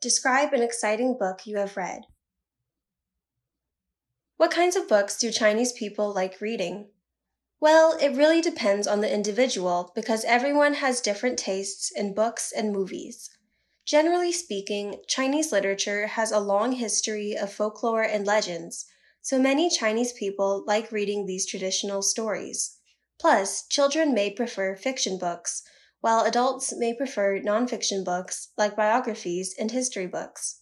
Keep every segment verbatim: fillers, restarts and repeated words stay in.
describe an exciting book you have read. What kinds of books do Chinese people like reading? Well, it really depends on the individual because everyone has different tastes in books and movies. Generally speaking, Chinese literature has a long history of folklore and legends, so many Chinese people like reading these traditional stories. Plus, children may prefer fiction books, while adults may prefer nonfiction books like biographies and history books.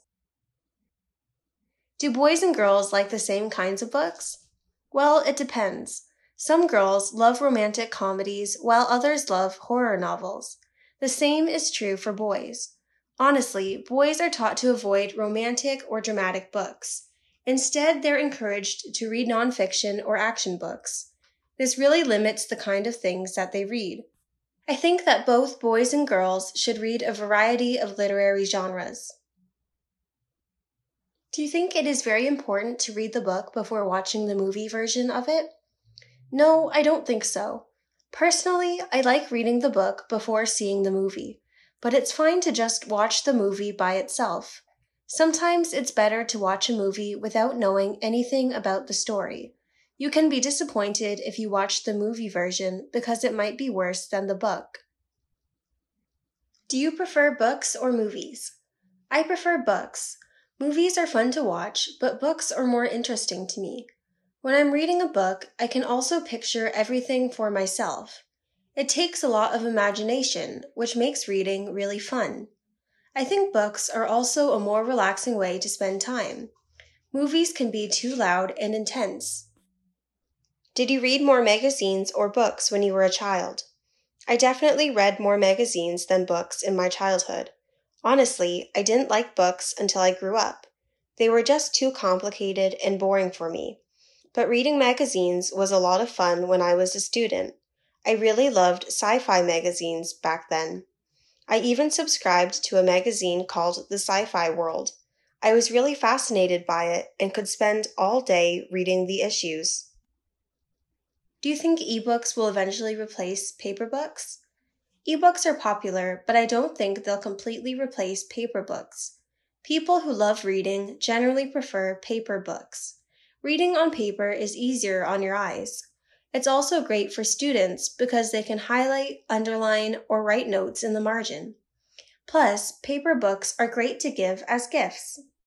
Do boys and girls like the same kinds of books? Well, it depends. Some girls love romantic comedies while others love horror novels. The same is true for boys. Honestly, boys are taught to avoid romantic or dramatic books. Instead, they're encouraged to read nonfiction or action books. This really limits the kind of things that they read. I think that both boys and girls should read a variety of literary genres. Do you think it is very important to read the book before watching the movie version of it? No, I don't think so. Personally, I like reading the book before seeing the movie, but it's fine to just watch the movie by itself. Sometimes it's better to watch a movie without knowing anything about the story. You can be disappointed if you watch the movie version because it might be worse than the book. Do you prefer books or movies? I prefer books. Movies are fun to watch, but books are more interesting to me. When I'm reading a book, I can also picture everything for myself. It takes a lot of imagination, which makes reading really fun. I think books are also a more relaxing way to spend time. Movies can be too loud and intense. Did you read more magazines or books when you were a child? I definitely read more magazines than books in my childhood. Honestly, I didn't like books until I grew up. They were just too complicated and boring for me. But reading magazines was a lot of fun when I was a student. I really loved sci-fi magazines back then. I even subscribed to a magazine called The Sci-Fi World. I was really fascinated by it and could spend all day reading the issues. Do you think ebooks will eventually replace paper books? Ebooks are popular, but I don't think they'll completely replace paper books. People who love reading generally prefer paper books. Reading on paper is easier on your eyes. It's also great for students because they can highlight, underline, or write notes in the margin. Plus, paper books are great to give as gifts.